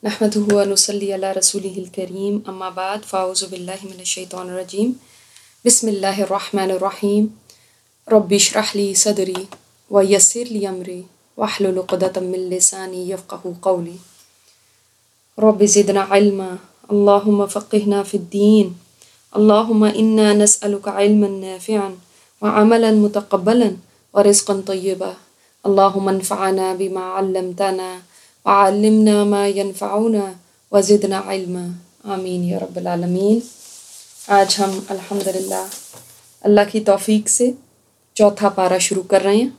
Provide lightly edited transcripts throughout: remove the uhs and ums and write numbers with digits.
نحمده ونصلي على رسوله الكريم اما بعد فاعوذ بالله من الشيطان الرجيم بسم الله الرحمن الرحيم رب اشرح لي صدري ويسر لي امري واحلل عقدة من لساني يفقهوا قولي رب زدنا علما اللهم فقهنا في الدين اللهم انا نسألك علما نافعا وعملا متقبلا ورزقا طيبا اللهم انفعنا بما علمتنا وعلمنا ما ينفعنا وزدنا علما آمین یا رب العالمین۔ آج ہم الحمدللہ اللہ کی توفیق سے چوتھا پارہ شروع کر رہے ہیں۔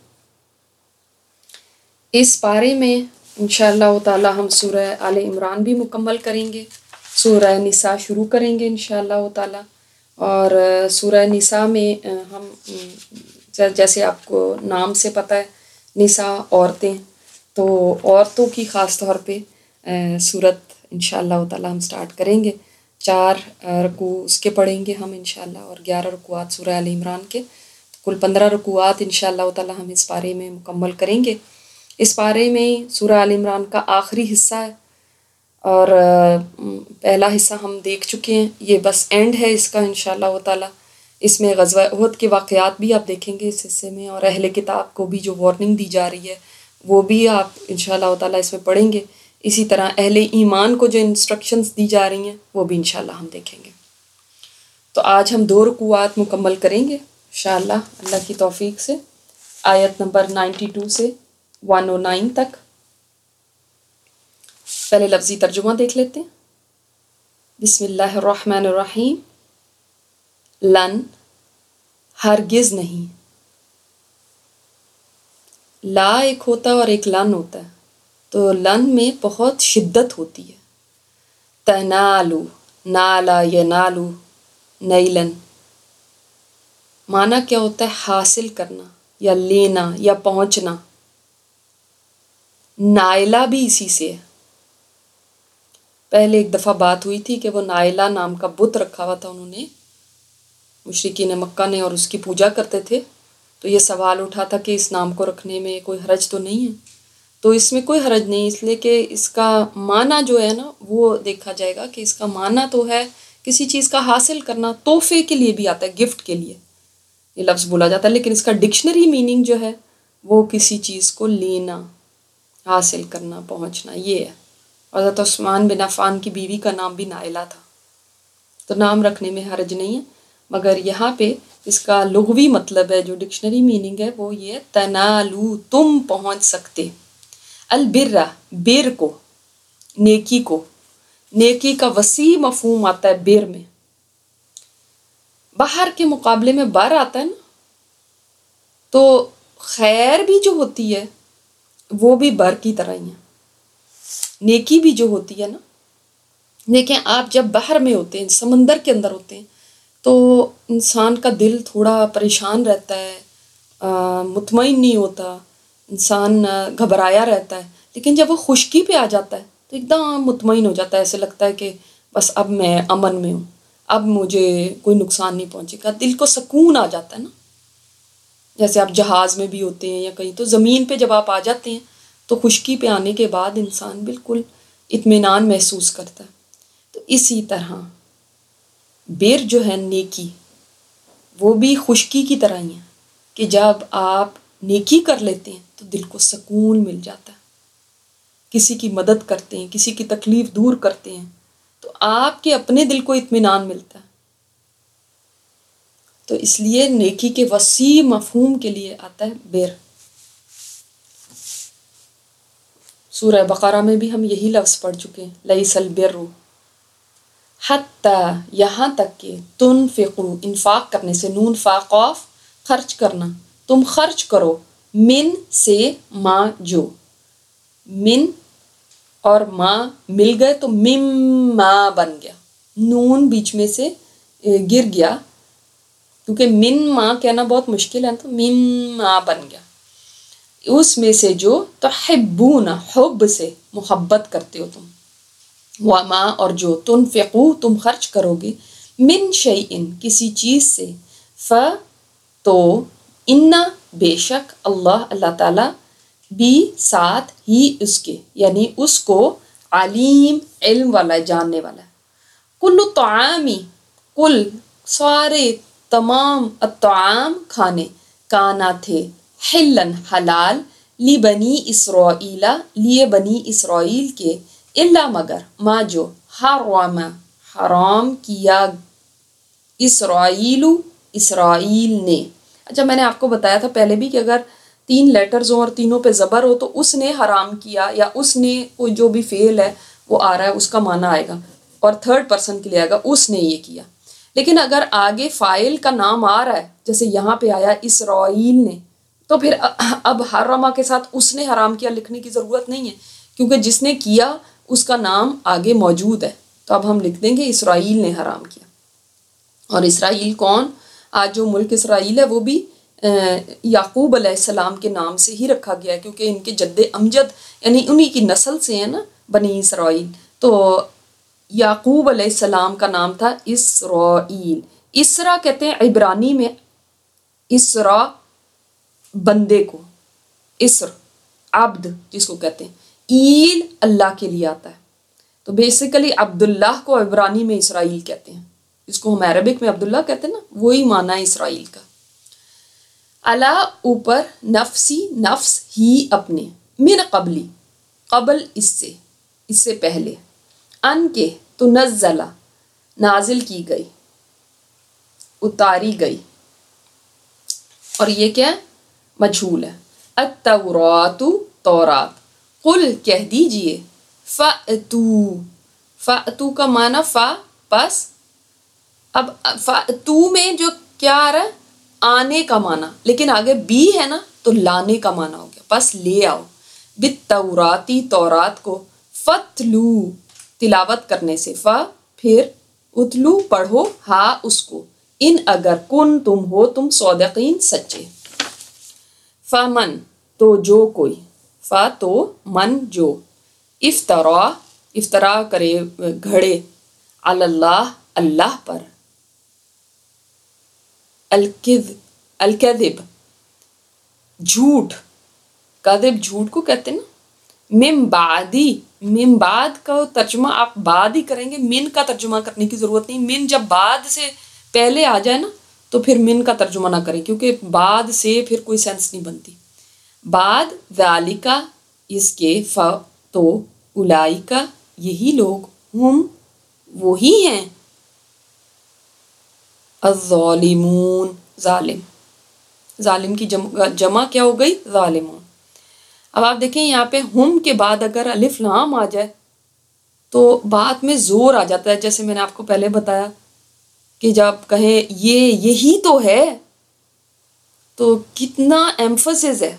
اس پارے میں انشاءاللہ تعالی ہم سورہ آل عمران بھی مکمل کریں گے، سورہ نساء شروع کریں گے انشاءاللہ تعالی، اور سورہ نساء میں ہم جیسے آپ کو نام سے پتہ ہے نساء عورتیں، تو عورتوں کی خاص طور پہ صورت انشاءاللہ تعالی ہم سٹارٹ کریں گے۔ 4 رکوع اس کے پڑھیں گے ہم انشاءاللہ، اور 11 رکوعات سورہ آل عمران کے، کل 15 رکوعات انشاءاللہ تعالی ہم اس پارے میں مکمل کریں گے۔ اس پارے میں سورہ آل عمران کا آخری حصہ ہے، اور پہلا حصہ ہم دیکھ چکے ہیں، یہ بس اینڈ ہے اس کا انشاءاللہ تعالی۔ اس میں غزوہ احد کے واقعات بھی آپ دیکھیں گے اس حصے میں، اور اہل کتاب کو بھی جو وارننگ دی جا رہی ہے وہ بھی آپ انشاءاللہ تعالی اس میں پڑھیں گے۔ اسی طرح اہل ایمان کو جو انسٹرکشنز دی جا رہی ہیں وہ بھی انشاءاللہ ہم دیکھیں گے۔ تو آج ہم 2 رکوعات مکمل کریں گے انشاءاللہ اللہ کی توفیق سے، آیت نمبر 92 سے 109 تک۔ پہلے لفظی ترجمہ دیکھ لیتے ہیں۔ بسم اللہ الرحمن الرحیم۔ لن، ہرگز نہیں، لا ایک ہوتا ہے اور ایک لن ہوتا ہے، تو لن میں بہت شدت ہوتی ہے۔ تنالو، نالا ینالو، نیلن، معنی کیا ہوتا ہے؟ حاصل کرنا یا لینا یا پہنچنا۔ نائلہ بھی اسی سے ہے۔ پہلے ایک دفعہ بات ہوئی تھی کہ وہ نائلہ نام کا بت رکھا ہوا تھا انہوں نے، مشرکین مکہ نے، اور اس کی پوجا کرتے تھے، تو یہ سوال اٹھا تھا کہ اس نام کو رکھنے میں کوئی حرج تو نہیں ہے؟ تو اس میں کوئی حرج نہیں، اس لیے کہ اس کا معنی جو ہے نا وہ دیکھا جائے گا کہ اس کا معنی تو ہے کسی چیز کا حاصل کرنا، تحفے کے لیے بھی آتا ہے، گفٹ کے لیے یہ لفظ بولا جاتا ہے، لیکن اس کا ڈکشنری میننگ جو ہے وہ کسی چیز کو لینا، حاصل کرنا، پہنچنا، یہ ہے۔ حضرت عثمان بن عفان کی بیوی کا نام بھی نائلہ تھا، تو نام رکھنے میں حرج نہیں ہے، مگر یہاں پہ اس کا لغوی مطلب ہے، جو ڈکشنری میننگ ہے وہ یہ ہے، تنالو، تم پہنچ سکتے، البرہ، بر کو، نیکی کو، نیکی کا وسیع مفہوم آتا ہے بر میں۔ بہر کے مقابلے میں بر آتا ہے نا، تو خیر بھی جو ہوتی ہے وہ بھی بر کی طرح ہی ہے، نیکی بھی جو ہوتی ہے نا۔ دیکھیں آپ جب بحر میں ہوتے ہیں، سمندر کے اندر ہوتے ہیں، تو انسان کا دل تھوڑا پریشان رہتا ہے، مطمئن نہیں ہوتا، انسان گھبرایا رہتا ہے، لیکن جب وہ خشکی پہ آ جاتا ہے تو ایک دم مطمئن ہو جاتا ہے، ایسے لگتا ہے کہ بس اب میں امن میں ہوں، اب مجھے کوئی نقصان نہیں پہنچے گا، دل کو سکون آ جاتا ہے نا۔ جیسے آپ جہاز میں بھی ہوتے ہیں یا کہیں، تو زمین پہ جب آپ آ جاتے ہیں تو خشکی پہ آنے کے بعد انسان بالکل اطمینان محسوس کرتا ہے۔ تو اسی طرح بر جو ہے نیکی، وہ بھی خشکی کی طرح ہی ہے کہ جب آپ نیکی کر لیتے ہیں تو دل کو سکون مل جاتا ہے، کسی کی مدد کرتے ہیں، کسی کی تکلیف دور کرتے ہیں، تو آپ کے اپنے دل کو اطمینان ملتا ہے۔ تو اس لیے نیکی کے وسیع مفہوم کے لیے آتا ہے بر۔ سورہ بقرہ میں بھی ہم یہی لفظ پڑھ چکے ہیں، لیس البر حتی، یہاں تک کہ تنفقوا، انفاق کرنے سے، نون فا قاف، خرچ کرنا، تم خرچ کرو، من سے، ما جو، من اور ما مل گئے تو مما بن گیا، نون بیچ میں سے گر گیا، کیونکہ من ما کہنا بہت مشکل ہے، تو مما بن گیا، اس میں سے جو تحبون، حب سے، محبت کرتے ہو تم، وما، اور جو، تنفقو، تم خرچ کرو گے، من شیئن، کسی چیز سے، تو، ان، بے شک، اللہ تعالیٰ، بھی، ساتھ ہی اس کے، یعنی اس کو، علیم علم والا ہے، جاننے والا ہے۔ کل طعامی کل سارے تمام الطعام کھانے کانا تھے حلن حلال لی بنی اسرائیل لیے بنی اسرائیل کے الا مگر ما جو حرم حرام کیا اسرائیل نے۔ اچھا میں نے آپ کو بتایا تھا پہلے بھی کہ اگر 3 لیٹرز ہوں اور تینوں پہ زبر ہو تو اس نے حرام کیا، یا اس نے کوئی جو بھی فعل ہے وہ آ رہا ہے اس کا معنی آئے گا، اور تھرڈ پرسن کے لیے آئے گا اس نے یہ کیا۔ لیکن اگر آگے فاعل کا نام آ رہا ہے جیسے یہاں پہ آیا اسرائیل نے، تو پھر اب حرمہ کے ساتھ اس نے حرام کیا لکھنے کی ضرورت نہیں ہے، کیونکہ جس نے کیا اس کا نام آگے موجود ہے، تو اب ہم لکھ دیں گے اسرائیل نے حرام کیا۔ اور اسرائیل کون؟ آج جو ملک اسرائیل ہے وہ بھی یعقوب علیہ السلام کے نام سے ہی رکھا گیا ہے، کیونکہ ان کے جد امجد یعنی انہی کی نسل سے ہیں نا بنی اسرائیل، تو یعقوب علیہ السلام کا نام تھا اسرائیل۔ اسرا کہتے ہیں عبرانی میں، اسرا بندے کو، اسر عبد جس کو کہتے ہیں، ایل اللہ کے لیے آتا ہے، تو بیسیکلی عبداللہ کو عبرانی میں اسرائیل کہتے ہیں، جس کو ہم عربک میں عبداللہ کہتے ہیں نا، وہی معنی ہے اسرائیل کا۔ علا اوپر، نفسی نفس ہی اپنے، من قبلی قبل اس سے پہلے، ان کے تنزلہ نازل کی گئی، اتاری گئی، اور یہ کیا ہے؟ مجھول ہے۔ التورات تورات، قل کہہ دیجئے، فأتو کا معنی فا پس، اب فأتو میں جو کیا آ رہا ہے؟ آنے کا معنی، لیکن آگے بی ہے نا تو لانے کا معنی ہو گیا، پس لے آؤ، بالتوراتی تورات کو، فتلو تلاوت کرنے سے، پھر اتلو پڑھو، ہا اس کو، ان اگر کن تم ہو تم صادقین سچے۔ فمن تو جو کوئی، فا تو من جو، افطرا کرے گھڑے، علی اللہ اللہ پر، الکذب جھوٹ، کذب جھوٹ کو کہتے ہیں نا، من بعد کا ترجمہ آپ بعد ہی کریں گے، من کا ترجمہ کرنے کی ضرورت نہیں، من جب بعد سے پہلے آ جائے نا تو پھر من کا ترجمہ نہ کریں، کیونکہ بعد سے پھر کوئی سینس نہیں بنتی۔ بعد ذالکا اس کے، تو اولئک یہی لوگ، ہم وہی ہیں، الظالمون ظالم کی جمع کیا ہو گئی؟ ظالمون۔ اب آپ دیکھیں یہاں پہ ہم کے بعد اگر الف لام آ جائے تو بات میں زور آ جاتا ہے، جیسے میں نے آپ کو پہلے بتایا کہ جب کہیں یہی تو ہے تو کتنا ایمفسس ہے،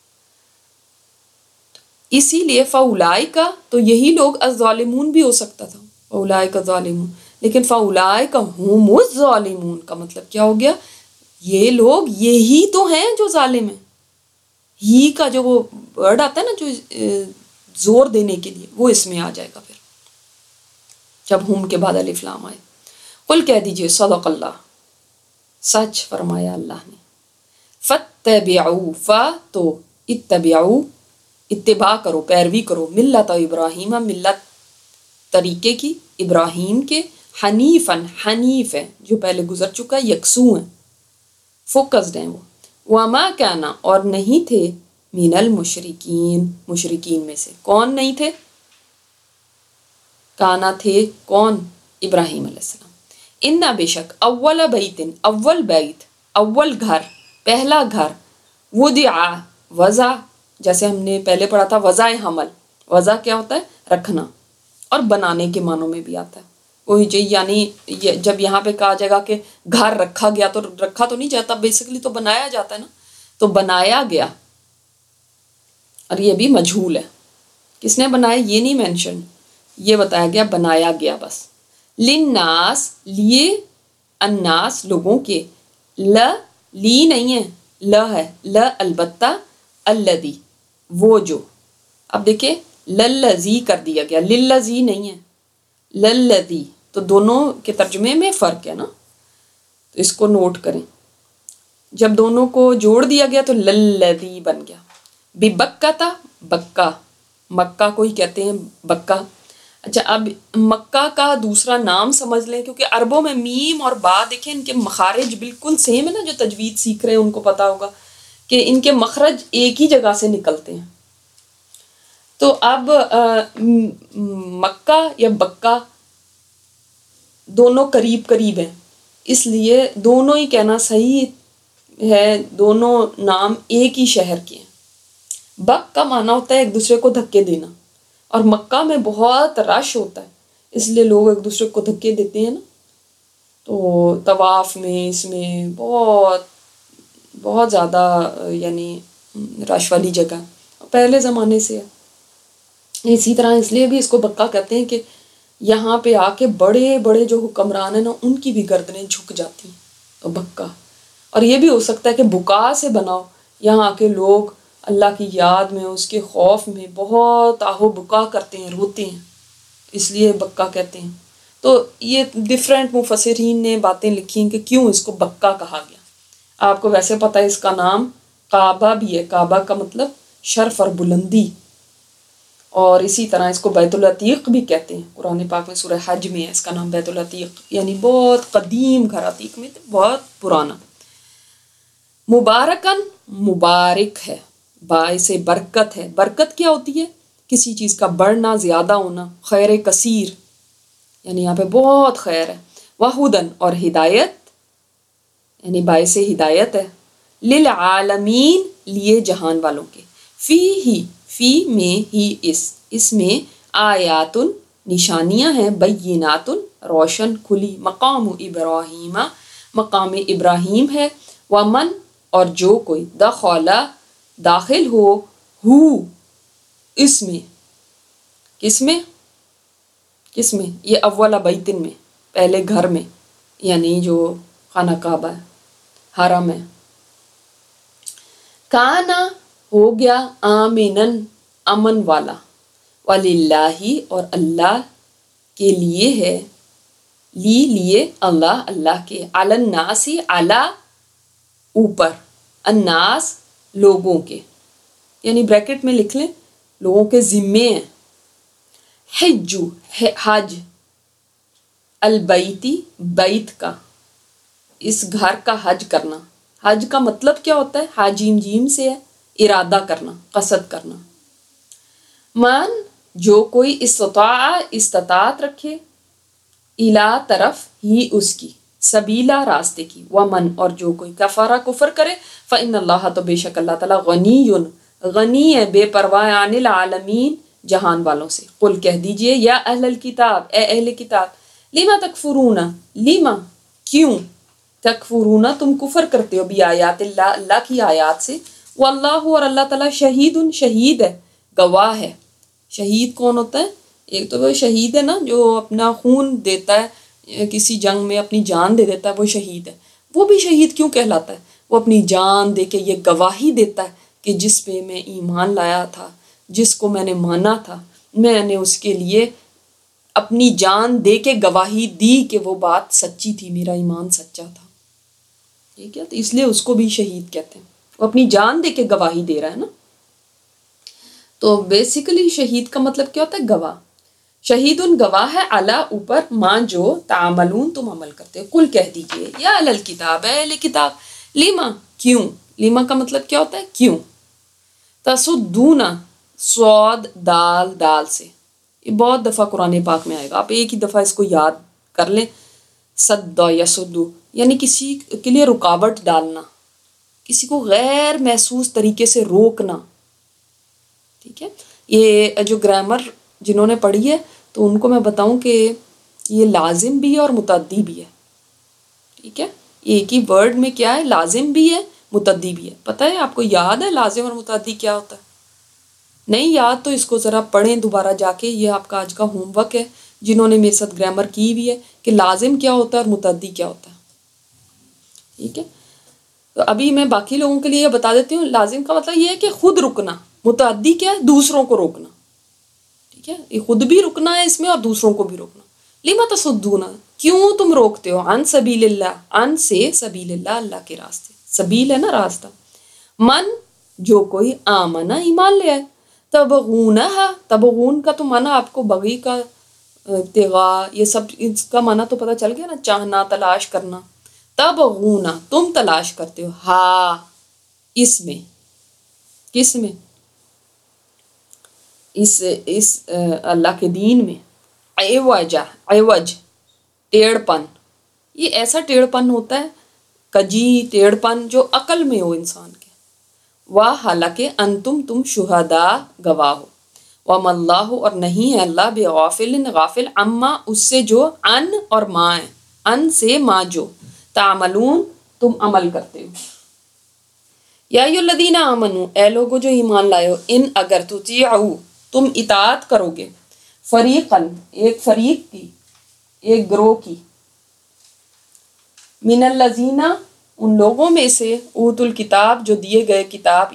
اسی لیے فاولائک تو یہی لوگ، الظالمون بھی ہو سکتا تھا، فاولائک ظالمون، لیکن فاولائک ہم الظالمون کا مطلب کیا ہو گیا؟ یہ لوگ یہی تو ہیں جو ظالم ہیں، ہی کا جو وہ ورڈ آتا ہے نا جو زور دینے کے لیے، وہ اس میں آ جائے گا پھر جب ہم کے بعد الف لام آئے۔ قل کہہ دیجئے، صدق اللہ سچ فرمایا اللہ نے، فتبعوا تو اتبعوا اتباع کرو، پیروی کرو، ملت ابراہیم ملت طریقے کی، ابراہیم کے، حنیفاً حنیف ہے جو پہلے گزر چکا، یکسو ہیں، فوکسڈ ہیں وہ، وما کانا اور نہیں تھے، من المشرکین مشرکین میں سے، کون نہیں تھے؟ کانا تھے کون؟ ابراہیم علیہ السلام۔ انا بے شک، اول بیت اول بیت اول گھر پہلا گھر، وضع وضع جیسے ہم نے پہلے پڑھا تھا وضع حمل، وضع کیا ہوتا ہے؟ رکھنا، اور بنانے کے معنوں میں بھی آتا ہے کوئی یعنی جب یہاں پہ کہا جائے گا کہ گھر رکھا گیا تو رکھا تو نہیں جاتا، بیسیکلی تو بنایا جاتا ہے نا، تو بنایا گیا، اور یہ بھی مجھول ہے، کس نے بنایا یہ نہیں مینشن، یہ بتایا گیا بنایا گیا بس، للناس لیے، الناس لوگوں کے، لی نہیں ہے، ہے البتہ، الذی وہ جو، اب دیکھیں للذی کر دیا گیا، للذی نہیں ہے، للذی، تو دونوں کے ترجمے میں فرق ہے نا، تو اس کو نوٹ کریں، جب دونوں کو جوڑ دیا گیا تو للذی بن گیا، ببکہ تھا، بکہ، مکہ کو ہی کہتے ہیں بکہ، اچھا، اب مکہ کا دوسرا نام سمجھ لیں، کیونکہ عربوں میں میم اور با دیکھیں ان کے مخارج بالکل سیم ہے نا، جو تجوید سیکھ رہے ہیں ان کو پتا ہوگا کہ ان کے مخرج ایک ہی جگہ سے نکلتے ہیں. تو اب مکہ یا بکہ دونوں قریب قریب ہیں، اس لیے دونوں ہی کہنا صحیح ہے، دونوں نام ایک ہی شہر کے ہیں. بک کا معنی ہوتا ہے ایک دوسرے کو دھکے دینا، اور مکہ میں بہت رش ہوتا ہے اس لیے لوگ ایک دوسرے کو دھکے دیتے ہیں نا. تو طواف میں اس میں بہت بہت زیادہ یعنی رش والی جگہ پہلے زمانے سے ہے. اسی طرح اس لیے بھی اس کو بکا کہتے ہیں کہ یہاں پہ آ کے بڑے بڑے جو حکمران ہیں نا ان کی بھی گردنیں جھک جاتی ہیں. تو بکا، اور یہ بھی ہو سکتا ہے کہ بکا سے بناؤ، یہاں آ کے لوگ اللہ کی یاد میں اس کے خوف میں بہت آہو بکا کرتے ہیں، روتے ہیں، اس لیے بکا کہتے ہیں. تو یہ ڈفرینٹ مفسرین نے باتیں لکھی ہیں کہ کیوں اس کو بکا کہا گیا. آپ کو ویسے پتہ ہے اس کا نام کعبہ بھی ہے، کعبہ کا مطلب شرف اور بلندی، اور اسی طرح اس کو بیت العتیق بھی کہتے ہیں. قرآن پاک میں سورہ حج میں ہے اس کا نام بیت العتیق، یعنی بہت قدیم گھر، عتیق میں بہت پرانا. مبارکن مبارک ہے، باعث برکت ہے. برکت کیا ہوتی ہے؟ کسی چیز کا بڑھنا، زیادہ ہونا، خیر کثیر، یعنی یہاں پہ بہت خیر ہے. وہدن اور ہدایت، یعنی باعث ہدایت ہے. للعالمین لیے جہان والوں کے. فی میں ہی اس میں آیات نشانیاں ہیں، بینات روشن کھلی. مقام ابراہیم مقام ابراہیم ہے. ومن اور جو کوئی دخل داخل ہو اس میں، کس میں یہ اول بیتن میں، پہلے گھر میں، یعنی جو خانہ کعبہ ہے، حرم ہے. کانا ہو گیا آمنن امن والا. وللہ اور اللہ کے لیے ہے، لیے اللہ کے. علی الناس علی اوپر، الناس لوگوں کے، یعنی بریکٹ میں لکھ لیں لوگوں کے ذمے ہیں. حجو حج، البیتی بیت کا، اس گھر کا حج کرنا. حج کا مطلب کیا ہوتا ہے؟ حاجیم جیم سے ہے، ارادہ کرنا، قصد کرنا. من جو کوئی استطاعت رکھے، الا طرف ہی اس کی، سبیلا راستے کی. ومن اور جو کوئی کفارہ کفر کرے، فإن اللہ تو بے شک اللہ تعالیٰ غنی ہے، بے پرواہ، عن العالمین جہان والوں سے. قل کہہ دیجئے، یا اہل الکتاب اے اہل کتاب، لما تکفرون، لما کیوں، تکفرون تم کفر کرتے ہو، بھی آیات اللہ اللہ کی آیات سے. واللہ اور اللہ تعالیٰ شہید ہے، گواہ ہے. شہید کون ہوتا ہے؟ ایک تو وہ شہید ہے نا جو اپنا خون دیتا ہے کسی جنگ میں، اپنی جان دے دیتا ہے، وہ شہید ہے. وہ بھی شہید کیوں کہلاتا ہے؟ وہ اپنی جان دے کے یہ گواہی دیتا ہے کہ جس پہ میں ایمان لایا تھا، جس کو میں نے مانا تھا، میں نے اس کے لیے اپنی جان دے کے گواہی دی کہ وہ بات سچی تھی، میرا ایمان سچا تھا. ٹھیک ہے، تو اس لیے اس کو بھی شہید کہتے ہیں. وہ اپنی جان دے کے گواہی دے رہا ہے نا. تو بیسیکلی شہید کا مطلب کیا ہوتا ہے؟ گواہ. شہید گواہ ہے، اعلیٰ اوپر، ماں جو تعملون تم عمل کرتے. قل کہہ دیجئے، یا اہل الکتاب اے اہل کتاب، لیما کیوں، لیما کا مطلب کیا ہوتا ہے؟ کیوں. تصدون صاد دال سے، یہ بہت دفعہ قرآن پاک میں آئے گا، آپ ایک ہی دفعہ اس کو یاد کر لیں. صد یصدو یعنی کسی کے لیے رکاوٹ ڈالنا، کسی کو غیر محسوس طریقے سے روکنا. ٹھیک ہے، یہ جو گرامر جنہوں نے پڑھی ہے تو ان کو میں بتاؤں کہ یہ لازم بھی ہے اور متعدی بھی ہے. ٹھیک ہے، ایک ہی ورڈ میں کیا ہے؟ لازم بھی ہے، متعدی بھی ہے. پتہ ہے آپ کو یاد ہے لازم اور متعدی کیا ہوتا ہے؟ نہیں یاد تو اس کو ذرا پڑھیں دوبارہ جا کے، یہ آپ کا آج کا ہوم ورک ہے جنہوں نے میرے ساتھ گرامر کی بھی ہے کہ لازم کیا ہوتا ہے اور متعدی کیا ہوتا ہے. ٹھیک ہے، تو ابھی میں باقی لوگوں کے لیے یہ بتا دیتی ہوں. لازم کا مطلب یہ ہے کہ خود رکنا، متعدی کیا ہے؟ دوسروں کو روکنا. ٹھیک ہے، یہ خود بھی رکنا ہے اس میں اور دوسروں کو بھی روکنا. لما تصدون کیوں تم روکتے ہو، عن سبیل اللہ، عن سے سبیل اللہ اللہ کے راستے، سبیل ہے نا راستہ. من جو کوئی آمنا ایمان لے آئے، تبغونہا تبغون کا تو مانا آپ کو بغی کا ابتغاء، یہ سب اس کا معنی تو پتہ چل گیا نا، چاہنا، تلاش کرنا. تبغونا، تم تلاش کرتے ہو، ہاں اس میں، کس میں، اس اللہ کے دین میں، عوجا، عوج ٹیڑھ پن. یہ ایسا ٹیڑھ پن ہوتا ہے، کجی ٹیڑھ پن جو عقل میں ہو انسان کے. واہ حالانکہ انتم، تم شہداء گواہ ہو. وما اللہ، اور نہیں ہے اللہ بغافل، غافل، عما اس سے جو، ان اور ما ہے، ان سے ما جو، تعملون تم عمل کرتے ہو. یا ایھا الذین آمنو، اے لوگو جو ایمان لائے ہو، ان اگر تطیعوا تم اطاعت کرو گے، فریقاً ایک فریق کی، ایک گروہ کی، من الذین ان لوگوں میں سے، اوتوا الکتاب جو دیے گئے کتاب،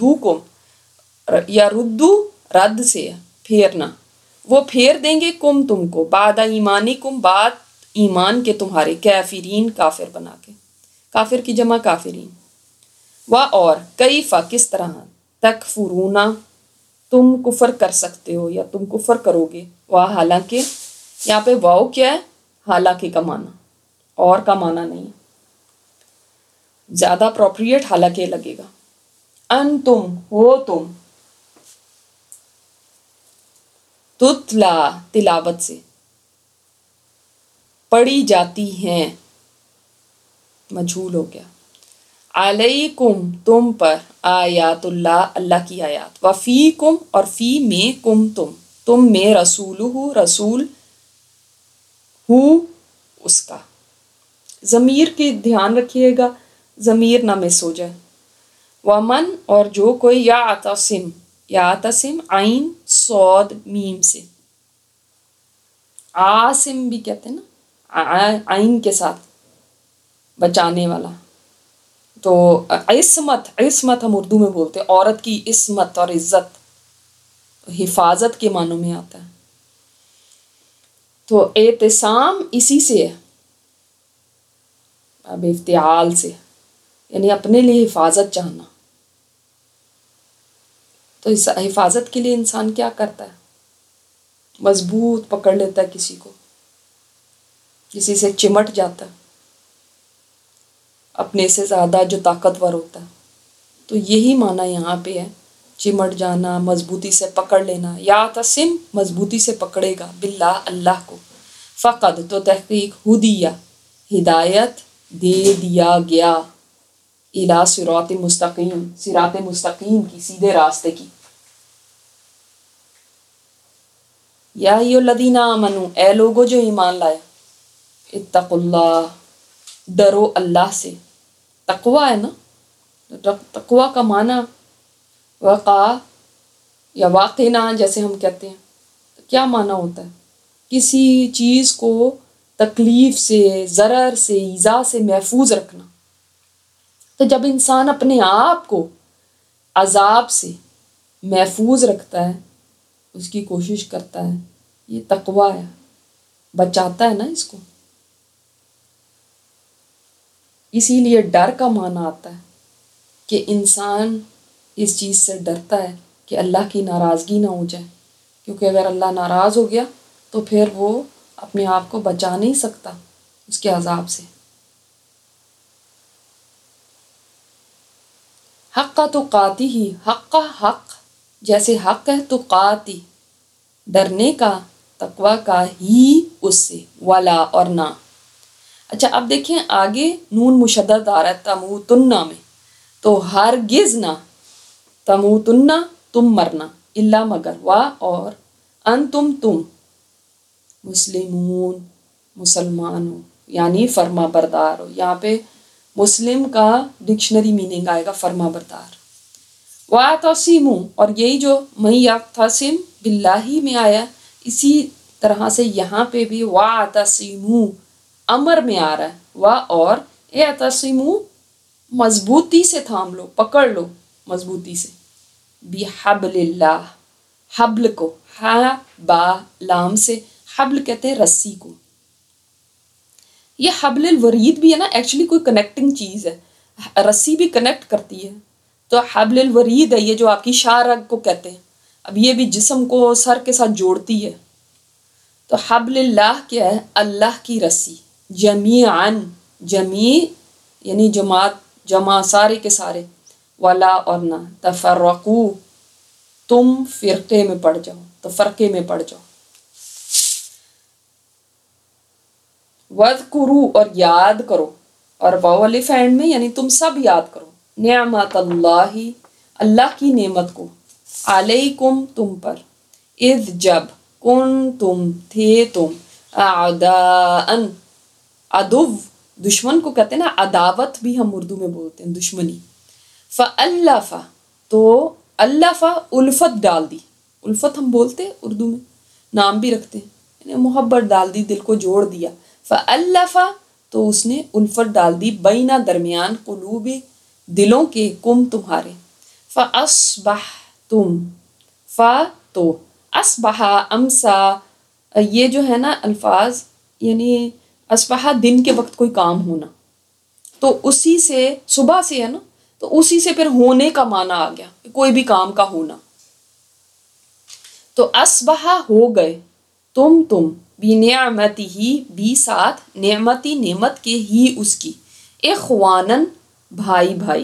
یا ردو رد سے پھیرنا، وہ پھیر دیں گے کم تم کو، بعد ایمانکم بعد ایمان کے تمہارے، کافرین کافر بنا کے، کافر کی جمع کافرین. اور کیفا کس طرح، تکفرون تم کفر کر سکتے ہو یا تم کفر کرو گے. حالانکہ یہاں پہ واؤ کیا ہے، حالانکہ کا معنی، اور کا معنی نہیں ہے، زیادہ اپروپریٹ حالانکہ لگے گا. انتم ہو تم، تتلا تلاوت سے، پڑھی جاتی ہیں، مجھول ہو گیا. علیکم تم پر، آیات اللہ اللہ کی آیات، وفیکم اور فی میں، کم تم میں، رسولہ رسول، ہو اس کا. ضمیر کی دھیان رکھیے گا، ضمیر نہ مس ہو جائے. ومن اور جو کوئی، یعتصم عین صاد میم سے، عاصم بھی کہتے ہیں نا عین کے ساتھ، بچانے والا. تو عصمت ہم اردو میں بولتے ہیں، عورت کی عصمت اور عزت حفاظت کے معنوں میں آتا ہے. تو اعتصام اسی سے ہے، اب افتعال سے، یعنی اپنے لیے حفاظت چاہنا. تو اس حفاظت کے لیے انسان کیا کرتا ہے، مضبوط پکڑ لیتا ہے کسی کو، کسی سے چمٹ جاتا ہے، اپنے سے زیادہ جو طاقتور ہوتا ہے. تو یہی معنی یہاں پہ ہے، چمٹ جانا، مضبوطی سے پکڑ لینا. یعتصم مضبوطی سے پکڑے گا، باللہ اللہ کو، فقد تو تحقیق، ہدیہ ہدایت دے دیا گیا، الی صراط مستقیم صراط مستقیم کی، سیدھے راستے کی. یا ایھا الذین آمنو اے لوگو جو ایمان لائے، اتقوا اللہ ڈرو اللہ سے. تقوی ہے نا، تقوی کا معنی وقع یا واقعنا جیسے ہم کہتے ہیں، تو کیا معنی ہوتا ہے، کسی چیز کو تکلیف سے، ضرر سے، ایذا سے محفوظ رکھنا. تو جب انسان اپنے آپ کو عذاب سے محفوظ رکھتا ہے، اس کی کوشش کرتا ہے، یہ تقوی ہے، بچاتا ہے نا اس کو. اسی لیے ڈر کا معنی آتا ہے کہ انسان اس چیز سے ڈرتا ہے کہ اللہ کی ناراضگی نہ ہو جائے، کیونکہ اگر اللہ ناراض ہو گیا تو پھر وہ اپنے آپ کو بچا نہیں سکتا اس کے عذاب سے. حق تقاتی ہی، حق جیسے حق ہے، تقاتی ڈرنے کا، تقوی کا، ہی اس سے، ولا اور نہ. اچھا اب دیکھیں آگے نون مشدد آ رہا ہے تموتنہ میں، تو ہرگز نہ، تموتنہ تم مرنا، الا مگر، اور انتم تم، مسلمون مسلمان ہو، یعنی فرما بردار ہو. یہاں پہ مسلم کا ڈکشنری میننگ آئے گا فرما بردار. وَاعْتَصِمُوا اور یہی جو مَن یعتصم باللہ میں آیا، اسی طرح سے یہاں پہ بھی وَاعْتَصِمُوا امر میں آ رہا ہے، اور اعتصموا مضبوطی سے تھام لو، پکڑ لو مضبوطی سے، بحبل اللہ، حبل کو، ہا با لام سے، حبل کہتے ہیں رسی کو. یہ حبل الورید بھی ہے نا، ایکچولی کوئی کنیکٹنگ چیز ہے، رسی بھی کنیکٹ کرتی ہے. تو حبل الورید ہے یہ جو آپ کی شاہ رگ کو کہتے ہیں. اب یہ بھی جسم کو سر کے ساتھ جوڑتی ہے، تو حبل اللہ کیا ہے؟ اللہ کی رسی، جمیعاً، جمیع یعنی جماعت، جمع سارے کے سارے، ولا اور نہ، تفرقو تم فرقے میں پڑ جاؤ، تو فرقے میں پڑ جاؤ، وَاذْكُرُوا اور یاد کرو، اور واو الف اینڈ میں یعنی تم سب یاد کرو، نعمت اللہ اللہ کی نعمت کو، علیکم تم پر، اذ جب، کن تم تھے تم، اعداءً عدو دشمن کو کہتے ہیں نا، عداوت بھی ہم اردو میں بولتے ہیں، دشمنی، فَأَلَّفَ تو الف الفت ڈال دی، الفت ہم بولتے ہیں اردو میں، نام بھی رکھتے ہیں، یعنی محبت ڈال دی، دل کو جوڑ دیا، فَأَلَّفَ تو اس نے الفت ڈال دی، بینہ درمیان، قلوب دلوں کے، کم تمہارے، فَأَصْبَحْتُمْ تو اصبح، امسا، یہ جو ہے نا الفاظ، یعنی اصبح دن کے وقت کوئی کام ہونا، تو اسی سے صبح سے ہے نا، تو اسی سے پھر ہونے کا معنی آ گیا، کوئی بھی کام کا ہونا، تو اصبح ہو گئے، تم بنعمتی ہی، بھی ساتھ، نعمتی نعمت کے ہی اس کی، اخوانن بھائی بھائی،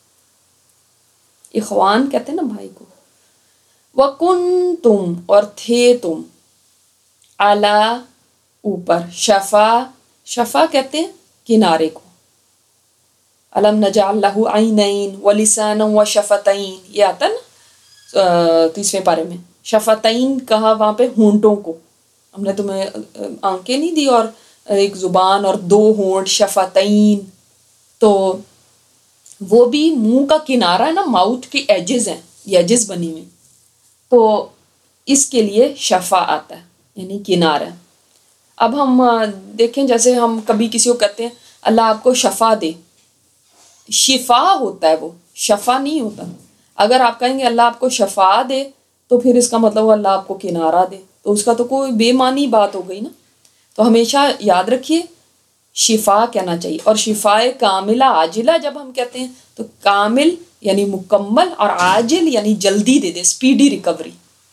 اخوان کہتے ہیں نا بھائی کو، وَكُنْتُمْ اور تھے تم، عَلَى اوپر، شفا کہتے ہیں کنارے کو، أَلَمْ نَجْعَلْ لَهُ عَيْنَيْنِ وَلِسَانًا وَشَفَتَيْنِ، یہ آتا ہے نا تیسرے پارے میں، شفتین کہا وہاں پہ ہونٹوں کو، ہم نے تمہیں آنکھیں نہیں دی اور ایک زبان اور دو ہونٹ، شفتین، تو وہ بھی منہ کا کنارہ ہے نا، ماؤتھ کی ایجز ہیں، یہ ایجز بنی ہوئی، تو اس کے لیے شفا آتا ہے یعنی کنارہ۔ اب ہم دیکھیں جیسے ہم کبھی کسی کو کہتے ہیں اللہ آپ کو شفا دے، شفا ہوتا ہے وہ، شفا نہیں ہوتا۔ اگر آپ کہیں گے اللہ آپ کو شفا دے تو پھر اس کا مطلب وہ اللہ آپ کو کنارہ دے، تو اس کا تو کوئی بے معنی بات ہو گئی نا۔ تو ہمیشہ یاد رکھیے شفا کہنا چاہیے، اور شفائے کاملہ عاجلہ جب ہم کہتے ہیں تو کامل یعنی مکمل، اور عاجل یعنی جلدی دے دے، اسپیڈی ریکوری۔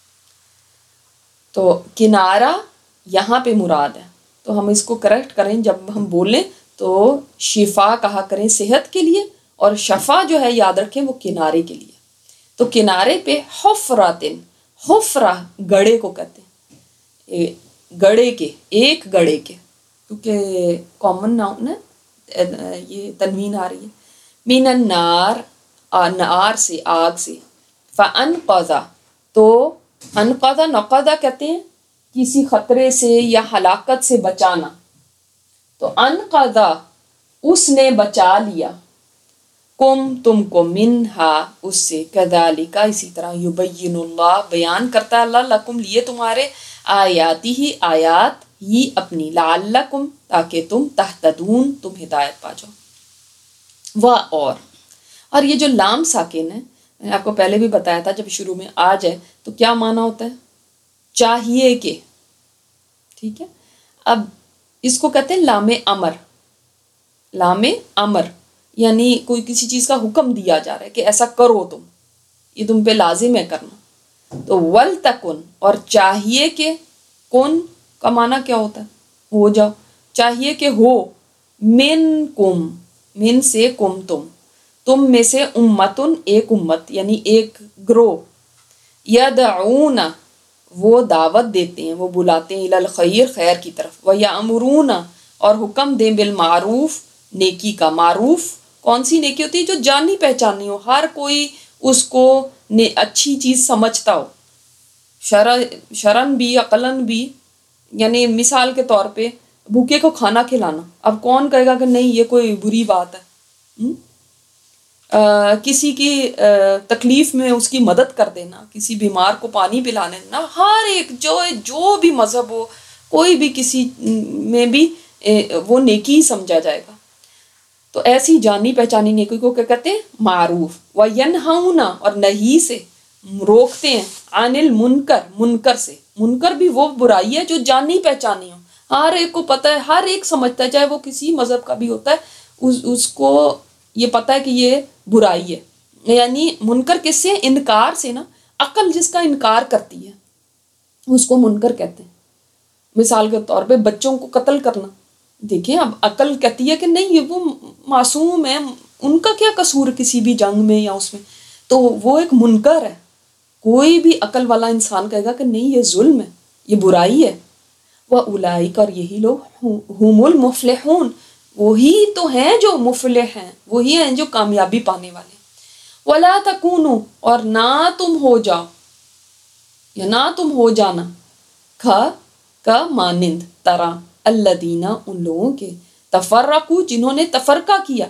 تو کنارہ یہاں پہ مراد ہے، تو ہم اس کو کریکٹ کریں، جب ہم بولیں تو شفا کہا کریں صحت کے لیے، اور شفا جو ہے یاد رکھیں وہ کنارے کے لیے۔ تو کنارے پہ حفراتن، حفرہ گڑھے کو کہتے ہیں، گڑھے کے، ایک گڑھے کے، کیونکہ کامن ناؤن ہے، یہ تنوین آ رہی ہے، من النار، نار سے، آگ سے، فانقذ تو انقذ، نقذ کہتے ہیں کسی خطرے سے یا ہلاکت سے بچانا، تو انقذ اس نے بچا لیا، کم تم کو، منہا اس سے، کذالک اسی طرح، یبین اللہ بیان کرتا ہے اللہ، لکم لیے تمہارے، آیاتی ہی آیات ہی اپنی، لعلکم تاکہ تم، تہتدون تم ہدایت پا جاؤ، اور یہ جو لام ساکن ہے، میں نے آپ کو پہلے بھی بتایا تھا جب شروع میں آ جائے تو کیا معنی ہوتا ہے؟ چاہیے کہ، ٹھیک ہے۔ اب اس کو کہتے ہیں لام امر، لام امر یعنی کوئی کسی چیز کا حکم دیا جا رہا ہے کہ ایسا کرو تم، یہ تم پہ لازم ہے کرنا، تو ولتکن اور چاہیے کہ، کن کا معنی کیا ہوتا ہے؟ ہو جاؤ، چاہیے کہ ہو، منکم من سے، کم تم میں سے، امتن ایک امت یعنی ایک گروہ، یدعون وہ دعوت دیتے ہیں، وہ بلاتے ہیں، الی الخیر خیر کی طرف، ویامرون اور حکم دیں، بالمعروف نیکی کا، معروف کون سی نیکی ہوتی ہے؟ جو جانی پہچانی ہو، ہر کوئی اس کو اچھی چیز سمجھتا ہو، شرعن بھی عقلن بھی، یعنی مثال کے طور پہ بھوکے کو کھانا کھلانا، اب کون کہے گا کہ نہیں یہ کوئی بری بات ہے؟ کسی کی تکلیف میں اس کی مدد کر دینا، کسی بیمار کو پانی پلانے دینا، ہر ایک جو بھی مذہب ہو، کوئی بھی کسی میں بھی وہ نیکی ہی سمجھا جائے گا۔ تو ایسی جانی پہچانی نیکی کو کیا کہتے ہیں؟ معروف، وینہون اور نہیں سے روکتے ہیں، عن المنکر منکر سے، منکر بھی وہ برائی ہے جو جانی پہچانی ہو، ہر ایک کو پتہ ہے، ہر ایک سمجھتا ہے، چاہے وہ کسی مذہب کا بھی ہوتا ہے، اس کو یہ پتہ ہے کہ یہ برائی ہے، یعنی منکر کس سے؟ انکار سے نا، عقل جس کا انکار کرتی ہے اس کو منکر کہتے ہیں، مثال کے طور پہ بچوں کو قتل کرنا، دیکھیں اب عقل کہتی ہے کہ نہیں یہ وہ معصوم ہے، ان کا کیا قصور کسی بھی جنگ میں یا اس میں، تو وہ ایک منکر ہے. کوئی بھی عقل والا انسان کہے گا کہ نہیں یہ ظلم ہے، یہ برائی ہے. وَأُولَٰئِکَ، اور یہی لوگ ہم المفلحون، وہی تو ہیں جو مفلح ہیں، وہی ہیں جو کامیابی پانے والے. وَلَا تَكُونُوا، اور نہ تم ہو جاؤ یا نہ تم ہو جانا، کا مانند طرح الذین، ان لوگوں کے تفرقوا، جنہوں نے تفرقہ کیا.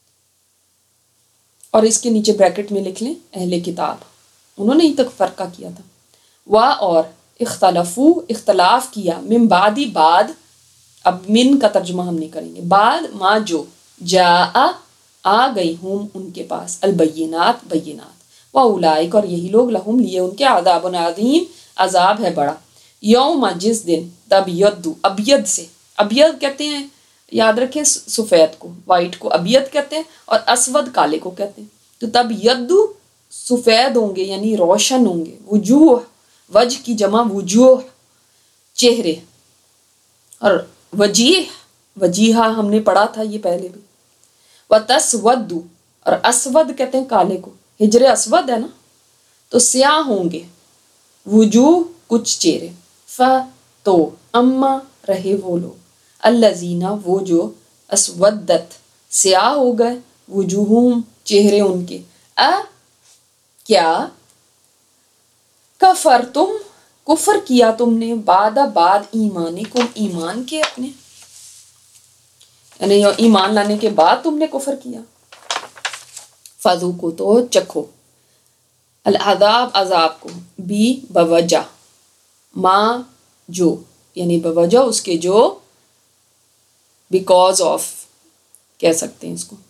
اور اس کے نیچے بریکٹ میں لکھ لیں اہل کتاب، انہوں نے ہی تفرقہ کیا تھا. اور اختلفو، اختلاف کیا، من بعد، بعد، اب من کا ترجمہ ہم نہیں کریں گے، بعد ما جو جاء، آ گئی، ہم ان کے پاس، البینات، بینات. واولئک، اور یہی لوگ، لہم، لیے ان کے، عذاب عظیم، عذاب ہے بڑا. یوم، جس دن، تبیض، ابیض سے، ابیض کہتے ہیں یاد رکھیں سفید کو، وائٹ کو ابیض کہتے ہیں، اور اسود کالے کو کہتے ہیں. تو تبیض سفید ہوں گے یعنی روشن ہوں گے، وجوہ، وجہ کی جمع وجوہ، چہرے، اور وجیح، وجیحہ ہم نے پڑھا تھا یہ پہلے بھی. وتسود، اور اسود کہتے ہیں کالے کو، ہجر اسود ہے نا، تو سیاہ ہوں گے، وجوہ کچھ چہرے. تو اما، رہے وہ لوگ، الذین، وہ جو، اسودت، سیاہ ہو گئے، وجوہم، چہرے ان کے، کیا، کفرتم، کفر کیا تم نے، بعد ایمانکم، ایمان کے اپنے، یعنی ایمان لانے کے بعد تم نے کفر کیا. فذوقوا، تو چکھو، العذاب، عذاب کو، بوجہ ما، جو، یعنی بوجہ اس کے جو، بیکاز آف کہہ سکتے ہیں اس کو،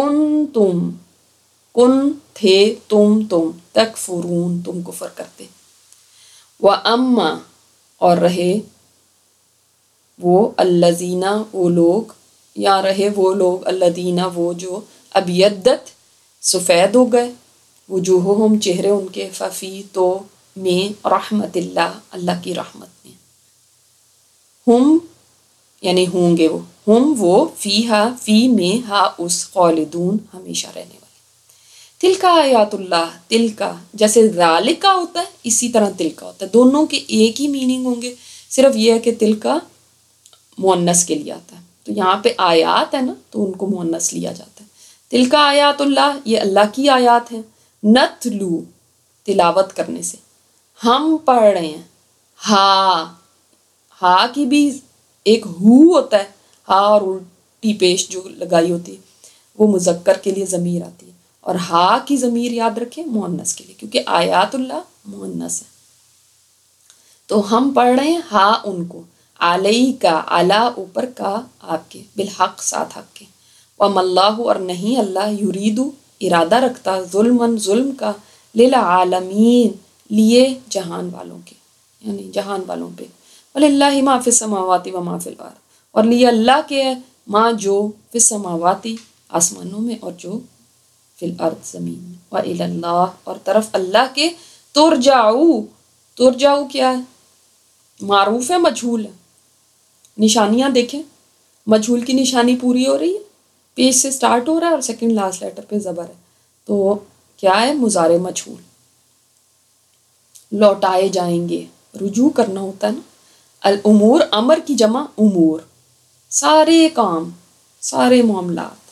کن تھے تم تکفرون، تم کفر کرتے. وَأَمَّا، اور رہے وہ، الذین، وہ لوگ، یا رہے وہ لوگ، الذین، وہ جو، ابیضت، سفید ہو گئے، وجوہہم، چہرے ان کے، ففی، تو، میں، رحمت اللہ، اللہ کی رحمت میں، ہم، یعنی ہوں گے وہ، ہم وہ، فیہا، فی میں، ہا اس، خالدون، ہمیشہ رہنے والے. تلکا آیات اللہ، تلکا جیسے ذالکا ہوتا ہے اسی طرح تلکا ہوتا ہے، دونوں کے ایک ہی میننگ ہوں گے، صرف یہ ہے کہ تلکا مؤنث کے لیے آتا ہے، تو یہاں پہ آیات ہے نا تو ان کو مؤنث لیا جاتا ہے. تلکا آیات اللہ، یہ اللہ کی آیات ہیں، نتلو، تلاوت کرنے سے، ہم پڑھ رہے ہیں. ہا کی بھی ایک ہو ہوتا ہے، ہا اور الٹی پیش جو لگائی ہوتی ہے وہ مذکر کے لیے ضمیر آتی ہے، اور ہا کی ضمیر یاد رکھیں مؤنث کے لیے، کیونکہ آیات اللہ مؤنث ہے. تو ہم پڑھ رہے ہیں ہا ان کو، علیہ کا، علی اوپر کا، آپ کے، بالحق ساتھ حق کے. وَمَا اللَّهُ، اور نہیں اللہ، یرید ارادہ رکھتا، ظلمًا ظلم کا، للعالمین، لیے جہان والوں کے، یعنی جہان والوں پہ. وَلِلَّهِ مَا فِي السَّمَاوَاتِ وَمَا فِي الْأَرْضِ، اور لیے اللہ کے ماں جو، فی السماواتی، آسمانوں میں، اور جو فی الارض، زمین میں. وَإِلَى اللَّهِ، اور طرف اللہ کے، ترجعو کیا ہے، معروف ہے، مجہول ہے. نشانیاں دیکھیں، مجہول کی نشانی پوری ہو رہی ہے، پیج سے سٹارٹ ہو رہا ہے اور سیکنڈ لاسٹ لیٹر پہ زبر ہے، تو کیا ہے، مضارع مجہول. لوٹائے جائیں گے، رجوع کرنا ہوتا ہے نا. الامور، امر کی جمع امور، سارے کام، سارے معاملات.